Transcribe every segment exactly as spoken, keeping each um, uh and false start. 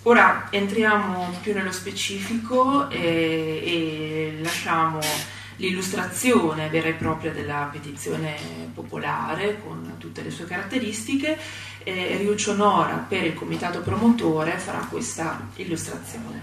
Ora entriamo più nello specifico e, e lasciamo l'illustrazione vera e propria della petizione popolare con tutte le sue caratteristiche. E Riuccio Nora, per il comitato promotore, farà questa illustrazione.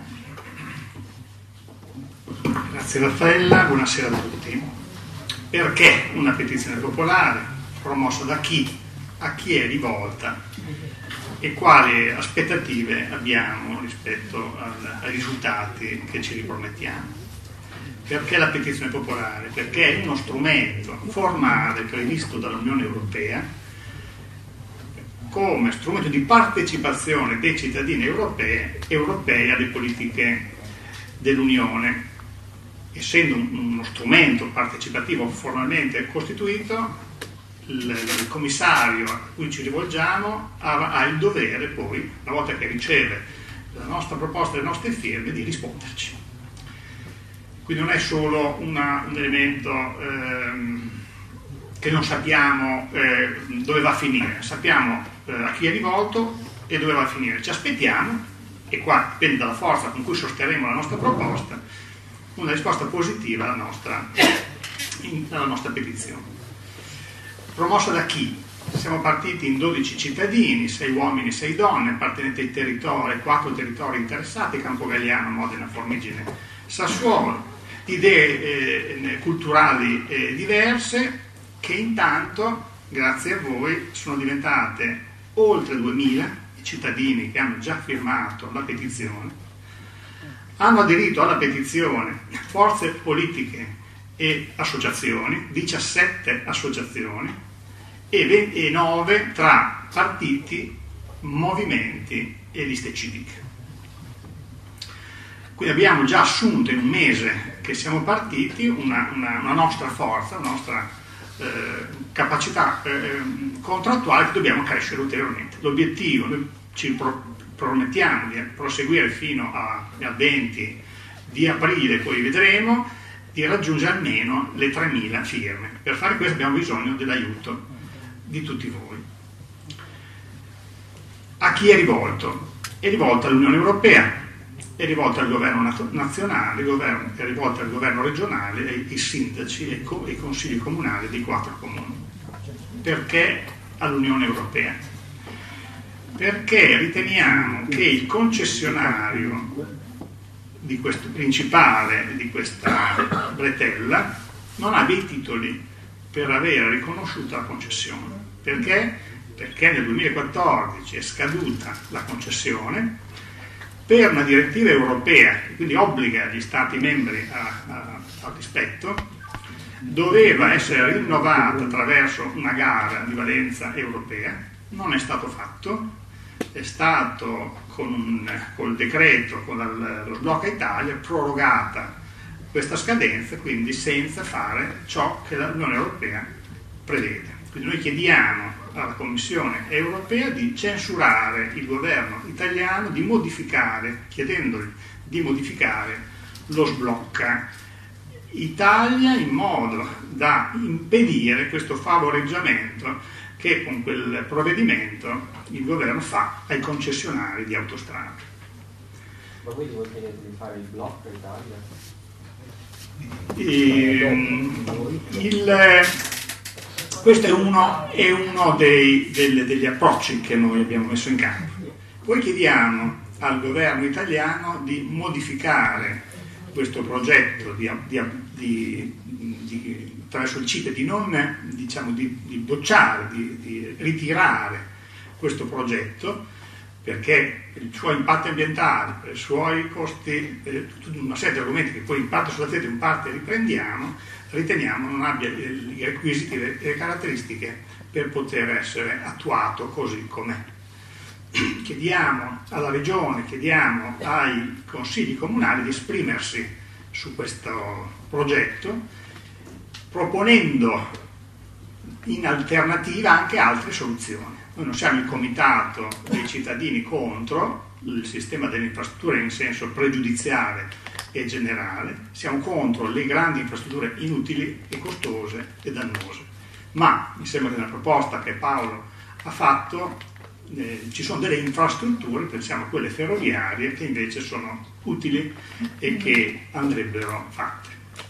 Grazie Raffaella, buonasera a tutti. Perché una petizione popolare? Promossa da chi? A chi è rivolta? E quali aspettative abbiamo rispetto al, ai risultati che ci ripromettiamo? Perché la petizione popolare? Perché è uno strumento formale previsto dall'Unione Europea come strumento di partecipazione dei cittadini europei, europei alle politiche dell'Unione. Essendo uno strumento partecipativo formalmente costituito, il, il commissario a cui ci rivolgiamo ha, ha il dovere poi, una volta che riceve la nostra proposta e le nostre firme, di risponderci. Quindi non è solo una, un elemento ehm, che non sappiamo eh, dove va a finire, sappiamo eh, a chi è rivolto e dove va a finire. Ci aspettiamo, e qua dipende dalla forza con cui sosterremo la nostra proposta, una risposta positiva alla nostra, in, alla nostra petizione. Promossa da chi? Siamo partiti in dodici cittadini, sei uomini e sei donne, appartenenti ai territori, quattro territori interessati: Campogalliano, Modena, Formigine, Sassuolo, idee eh, culturali eh, diverse, che intanto, grazie a voi, sono diventate oltre duemila i cittadini che hanno già firmato la petizione. Hanno aderito alla petizione forze politiche e associazioni, diciassette associazioni e nove tra partiti, movimenti e liste civiche. Quindi abbiamo già assunto in un mese che siamo partiti una, una, una nostra forza, una nostra eh, capacità eh, contrattuale che dobbiamo crescere ulteriormente. L'obiettivo, noi ci pro, promettiamo di proseguire fino a, al venti di aprile, poi vedremo, di raggiungere almeno le tremila firme. Per fare questo abbiamo bisogno dell'aiuto di tutti voi. A chi è rivolto? È rivolto all'Unione Europea, è rivolto al governo nazionale, è rivolto al governo regionale, ai, ai sindaci e ai, ai consigli comunali dei quattro comuni. Perché all'Unione Europea? Perché riteniamo che il concessionario di questo principale di questa bretella non abbia i titoli per avere riconosciuta la concessione. Perché? Perché nel duemilaquattordici è scaduta la concessione per una direttiva europea che quindi obbliga gli Stati membri a, a, al rispetto. Doveva essere rinnovata attraverso una gara di valenza europea, non è stato fatto. È stato con un, col decreto, con la, lo sblocca Italia, prorogata questa scadenza, quindi senza fare ciò che l'Unione Europea prevede. Quindi noi chiediamo alla Commissione Europea di censurare il governo italiano, di modificare, chiedendogli di modificare lo sblocca Italia in modo da impedire questo favoreggiamento che con quel provvedimento il governo fa ai concessionari di autostrade. Ma quindi vuol dire di fare il blocco Italia? E, il, questo è uno, è uno dei, delle, degli approcci che noi abbiamo messo in campo. Poi chiediamo al governo italiano di modificare questo progetto di, di, di, di attraverso il C I P E, di non, diciamo, di, di bocciare, di, di ritirare questo progetto, perché per i suoi impatti ambientali, per i suoi costi, per tutta una serie di argomenti che poi in parte sulla testa in parte riprendiamo, riteniamo non abbia i requisiti e le caratteristiche per poter essere attuato così com'è. Chiediamo alla Regione, chiediamo ai consigli comunali di esprimersi su questo progetto, proponendo in alternativa anche altre soluzioni. Noi non siamo il comitato dei cittadini contro il sistema delle infrastrutture in senso pregiudiziale e generale, siamo contro le grandi infrastrutture inutili e costose e dannose. Ma mi sembra che nella proposta che Paolo ha fatto eh, ci sono delle infrastrutture, pensiamo a quelle ferroviarie, che invece sono utili e che andrebbero fatte.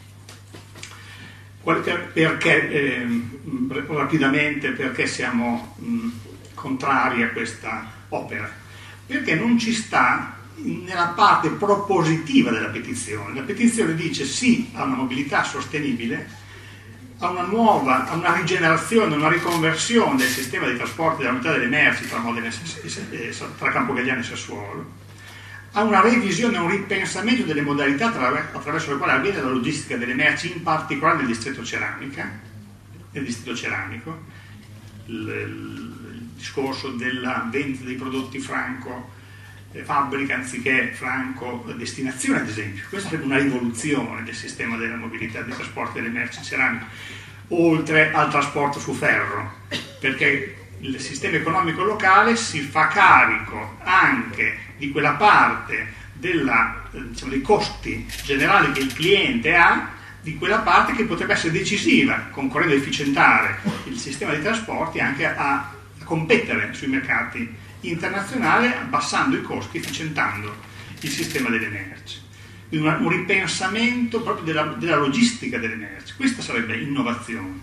Perché, eh, rapidamente, perché siamo mh, contrari a questa opera? Perché non ci sta nella parte propositiva della petizione. La petizione dice sì a una mobilità sostenibile, a una nuova, a una rigenerazione, una riconversione del sistema di trasporto della mobilità delle merci tra, Modena e, tra Campogalliano e Sassuolo, a una revisione, a un ripensamento delle modalità attraverso le quali avviene la logistica delle merci, in particolare nel distretto ceramica, nel distretto ceramico, il, il discorso della vendita dei prodotti franco eh, fabbrica anziché franco destinazione, ad esempio. Questa è una rivoluzione del sistema della mobilità dei trasporti delle merci ceramiche, oltre al trasporto su ferro, perché il sistema economico locale si fa carico anche di quella parte della, diciamo, dei costi generali che il cliente ha, di quella parte che potrebbe essere decisiva, concorrendo a efficientare il sistema di trasporti, anche a, a competere sui mercati internazionali, abbassando i costi, efficientando il sistema delle merci. Quindi un ripensamento proprio della, della logistica delle merci. Questa sarebbe innovazione.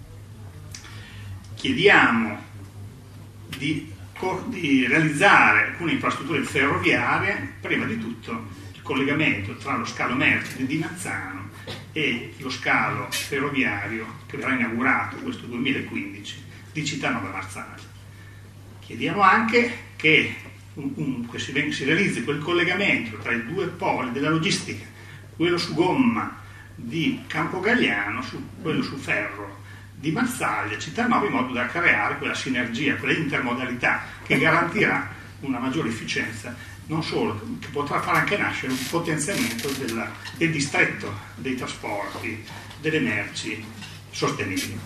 Chiediamo Di, di realizzare alcune infrastrutture ferroviarie, prima di tutto il collegamento tra lo scalo merci di Dinazzano e lo scalo ferroviario che verrà inaugurato questo duemilaquindici di Cittànova Marsala. Chiediamo anche che, un, un, che si, si realizzi quel collegamento tra i due poli della logistica, quello su gomma di Campogalliano, su, quello su ferro di Marsaglia, Cittànova, in modo da creare quella sinergia, quella intermodalità che garantirà una maggiore efficienza, non solo, che potrà fare anche nascere un potenziamento della, del distretto dei trasporti, delle merci sostenibili.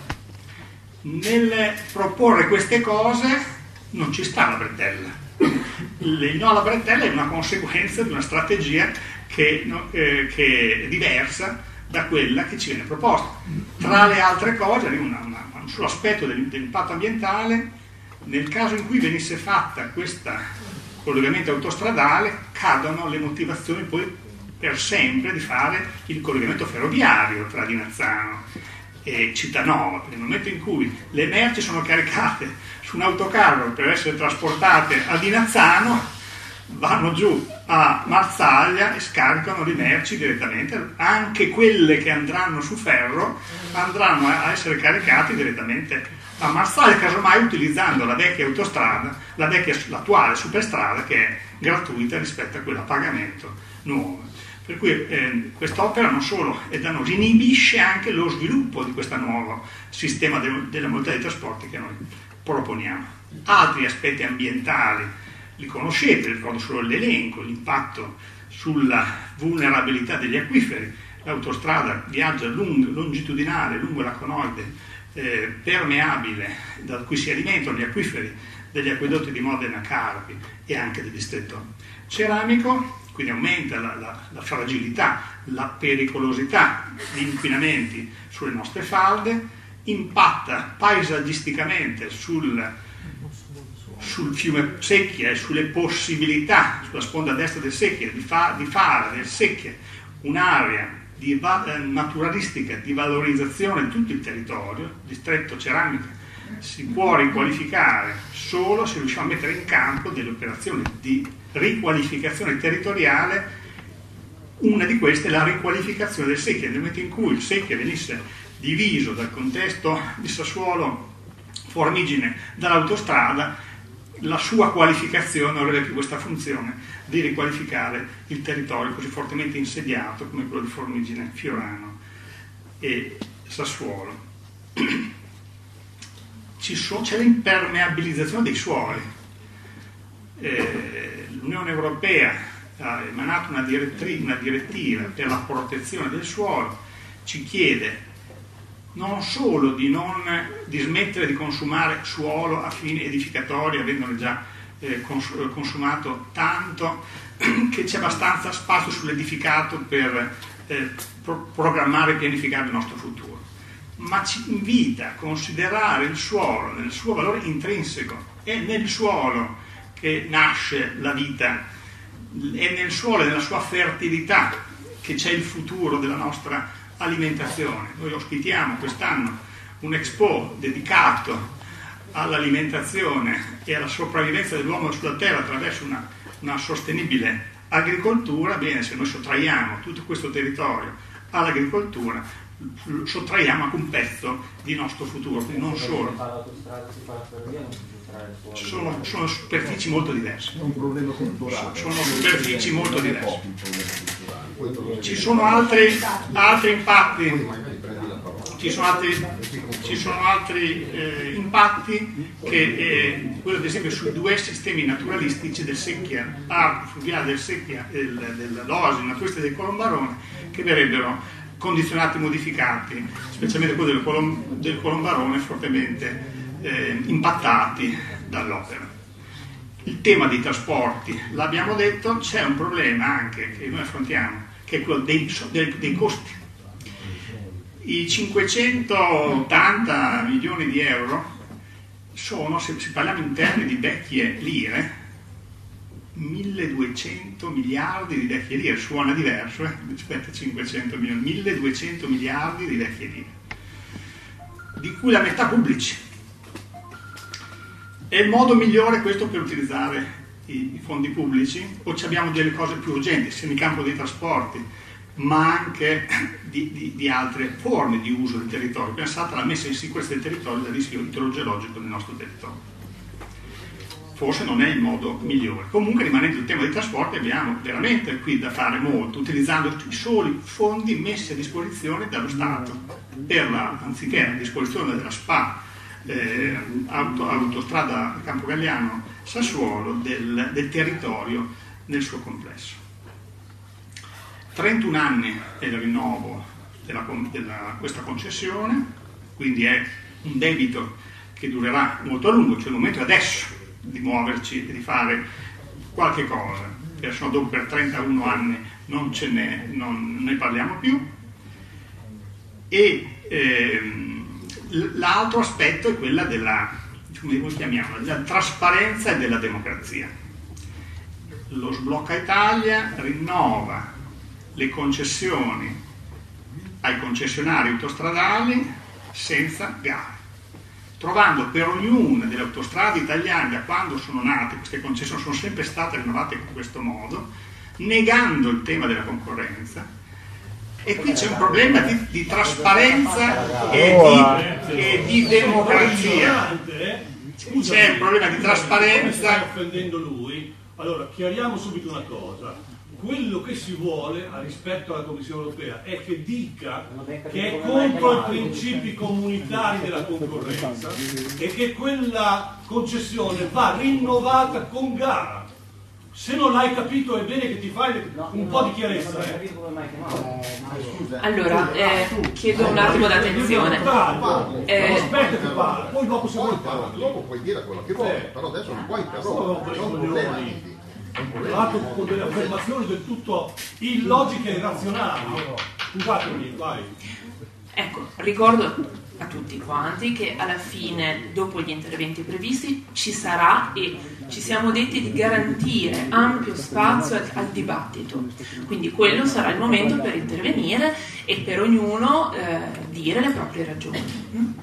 Nel proporre queste cose non ci sta la bretella. Il no alla bretella è una conseguenza di una strategia che, no, eh, che è diversa da quella che ci viene proposta. Tra le altre cose, una, una, un solo aspetto dell'impatto ambientale: nel caso in cui venisse fatta questo collegamento autostradale, cadono le motivazioni poi per sempre di fare il collegamento ferroviario tra Dinazzano e Cittànova. Nel momento in cui le merci sono caricate su un autocarro per essere trasportate a Dinazzano, vanno giù a Marsaglia e scaricano le merci direttamente, anche quelle che andranno su ferro andranno a essere caricate direttamente a Marsaglia, casomai utilizzando la vecchia autostrada, la vecchia, l'attuale superstrada, che è gratuita rispetto a quella a pagamento nuova. Per cui eh, quest'opera non solo è dannosa, inibisce anche lo sviluppo di questo nuovo sistema de- della mobilità dei trasporti che noi proponiamo. Altri aspetti ambientali li conoscete, ricordo solo l'elenco: l'impatto sulla vulnerabilità degli acquiferi. L'autostrada viaggia lung- longitudinale lungo la conoide eh, permeabile da cui si alimentano gli acquiferi degli acquedotti di Modena, Carpi e anche del distretto ceramico, quindi aumenta la, la, la fragilità, la pericolosità di inquinamenti sulle nostre falde, impatta paesaggisticamente sul sul fiume Secchia e sulle possibilità, sulla sponda destra del Secchia, di, fa, di fare del Secchia un'area di va, eh, naturalistica di valorizzazione di tutto il territorio. Il distretto ceramica si può riqualificare solo se riusciamo a mettere in campo delle operazioni di riqualificazione territoriale. Una di queste è la riqualificazione del Secchia. Nel momento in cui il Secchia venisse diviso dal contesto di Sassuolo Formigine dall'autostrada, la sua qualificazione avrebbe più questa funzione di riqualificare il territorio così fortemente insediato come quello di Formigine, Fiorano e Sassuolo. Ci so, c'è l'impermeabilizzazione dei suoli. Eh, L'Unione Europea ha emanato una, direttri- una direttiva per la protezione del suolo, ci chiede non solo di, non, di smettere di consumare suolo a fini edificatori, avendone già eh, cons- consumato tanto che c'è abbastanza spazio sull'edificato per eh, pro- programmare e pianificare il nostro futuro, ma ci invita a considerare il suolo nel suo valore intrinseco, È nel suolo che nasce la vita, è nel suolo e nella sua fertilità che c'è il futuro della nostra alimentazione. Noi ospitiamo quest'anno un Expo dedicato all'alimentazione e alla sopravvivenza dell'uomo sulla terra attraverso una, una sostenibile agricoltura. Bene, se noi sottraiamo tutto questo territorio all'agricoltura, sottraiamo anche un pezzo di nostro futuro, quindi non solo. Sono, sono superfici molto diverse. È un problema culturale. Sono superfici molto diverse. Ci sono altri, altri impatti. Ci sono altri, ci sono altri eh, impatti che eh, quello ad esempio sui due sistemi naturalistici del secchia, arco fluviale del secchia e del, dell'Oasi naturalista del Colombarone, che verrebbero condizionati, modificati, specialmente quello del, Colom, del Colombarone fortemente eh, impattati dall'opera. Il tema dei trasporti, l'abbiamo detto, c'è un problema anche che noi affrontiamo, che è quello dei, dei, dei costi. I cinquecentottanta milioni di euro sono, se parliamo in termini di vecchie lire, milleduecento miliardi di vecchie lire. Suona diverso eh, rispetto a cinquecento milioni, milleduecento miliardi di vecchie lire, di cui la metà pubblici. È il modo migliore questo per utilizzare i, i fondi pubblici, o ci abbiamo delle cose più urgenti, sia nel campo dei trasporti, ma anche di, di, di altre forme di uso del territorio? Pensate alla messa in sicurezza del territorio dal rischio idrogeologico del nostro territorio. Forse non è il modo migliore. Comunque, rimanendo il tema dei trasporti, abbiamo veramente qui da fare molto, utilizzando i soli fondi messi a disposizione dallo Stato, per la, anziché a disposizione della S P A, eh, auto, autostrada Campogalliano Sassuolo, del, del territorio nel suo complesso. trentuno anni è il rinnovo della, della, questa concessione, quindi è un debito che durerà molto a lungo, cioè il momento è adesso di muoverci e di fare qualche cosa, perché sennò dopo per trentuno anni non, ce ne, non ne parliamo più. E ehm, l'altro aspetto è quella della, come chiamiamola, della trasparenza e della democrazia. Lo Sblocca Italia rinnova le concessioni ai concessionari autostradali senza gare, trovando per ognuna delle autostrade italiane, da quando sono nate queste concessioni, sono sempre state rinnovate in questo modo, negando il tema della concorrenza. E qui c'è un problema di, di trasparenza e di, e di democrazia. C'è un problema di trasparenza. Stai offendendo lui. Allora, chiariamo subito una cosa. Quello che si vuole rispetto alla Commissione europea è che dica che è contro i principi comunitari della concorrenza e che quella concessione va rinnovata con gara. Se non l'hai capito è bene che ti fai un po' di chiarezza. Eh. Allora, eh, chiedo un attimo d'attenzione. Eh, aspetta che parla, poi dopo se vuoi parlare. Dopo puoi dire quello che vuoi, però adesso non puoi interrompere. C'è un problema. Tra l'altro con delle affermazioni del tutto illogiche e irrazionali. Scusatemi, vai. Ecco, ricordo a tutti quanti che alla fine, dopo gli interventi previsti, ci sarà, e ci siamo detti di garantire ampio spazio al, al dibattito, quindi quello sarà il momento per intervenire e per ognuno eh, dire le proprie ragioni. Mm?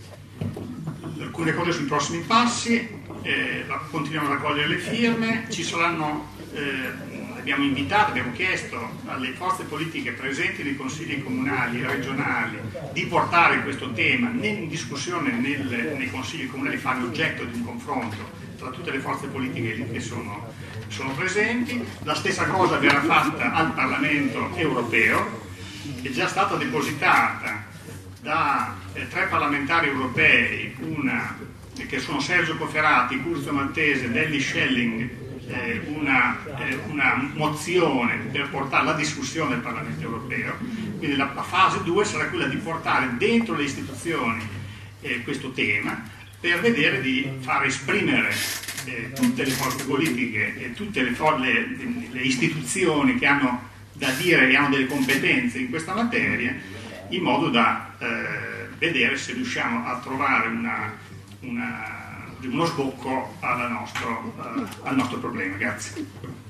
Alcune cose sui prossimi passi. Eh, continuiamo a raccogliere le firme, ci saranno, eh, abbiamo invitato, abbiamo chiesto alle forze politiche presenti nei consigli comunali e regionali di portare questo tema in discussione nel, nei consigli comunali, fare oggetto di un confronto tra tutte le forze politiche che sono, sono presenti. La stessa cosa verrà fatta al Parlamento europeo, che è già stata depositata da eh, tre parlamentari europei, una che sono Sergio Cofferati, Curzio Maltese, Delli Schelling, eh, una, eh, una mozione per portare la discussione del Parlamento europeo. Quindi la, la fase due sarà quella di portare dentro le istituzioni eh, questo tema, per vedere di far esprimere eh, tutte le forze politiche e tutte le, le, le istituzioni che hanno da dire e hanno delle competenze in questa materia, in modo da eh, vedere se riusciamo a trovare una Una, uno sbocco alla nostro, uh, al nostro problema. Grazie.